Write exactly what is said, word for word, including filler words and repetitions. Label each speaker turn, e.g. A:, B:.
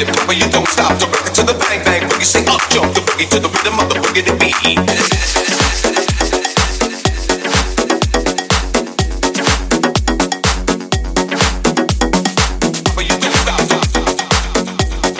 A: hip hop, you don't stop. The record to the bang bang boogie, say up jump the boogie to the rhythm of the boogie to beat.